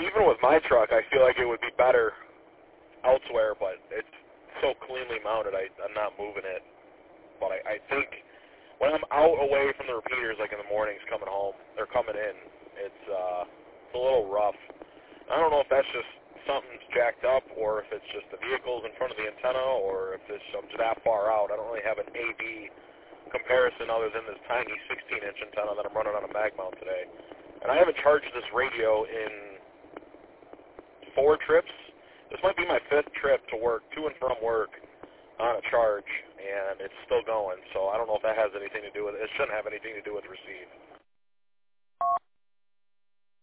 even with my truck, I feel like it would be better elsewhere, but it's so cleanly mounted, I'm not moving it. But I think when I'm out away from the repeaters, like in the mornings coming home, they're coming in, it's a little rough. I don't know if that's just something's jacked up, or if it's just the vehicle's in front of the antenna, or if it's I'm just that far out. I don't really have an A-B comparison other than this tiny 16-inch antenna that I'm running on a mag mount today. And I haven't charged this radio in 4 trips. This might be my 5th trip to work, to and from work, on a charge, and it's still going. So I don't know if that has anything to do with it. It shouldn't have anything to do with receive.